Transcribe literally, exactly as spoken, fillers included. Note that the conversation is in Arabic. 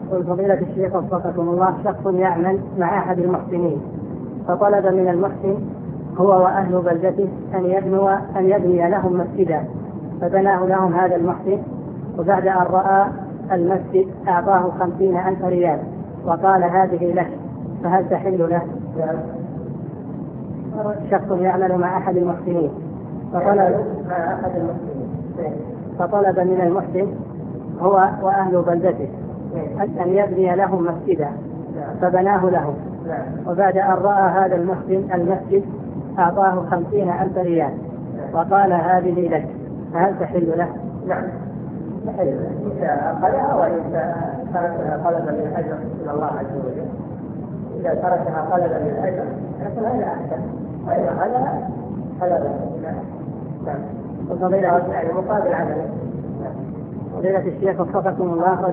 فضيلة الشيخ وفقكم الله، شخص يعمل مع أحد المحسنين فطلب من المحسن هو وأهل بلدته أن يبنوا أن يبني لهم مسجدا، فبناه لهم هذا المحسن، وبعد أن رأى المسجد أعطاه خمسين ألف ريال وقال هذه لك، فهل تحل له؟ شخص يعمل مع أحد المحسنين فطلب, مع أحد المحسنين فطلب من المحسن هو وأهل بلدته أن يبني لهم مسجدا، فبناه له، وبعد أن رأى هذا المحسن المسجد أعطاه خمسين ألف ريال وقال هذه لك، فهل تحل له؟ نعم تحل له، إذا أخذها وإذا تركها طلبا للأجر من الله عز وجل. إذا تركها طلبا للأجر فهذا لا أحسن، وإذا أخذها فلا بأس. نعم. وفضيلة يعني مقابل عمله. فضيلة الشيخ وفقكم الله،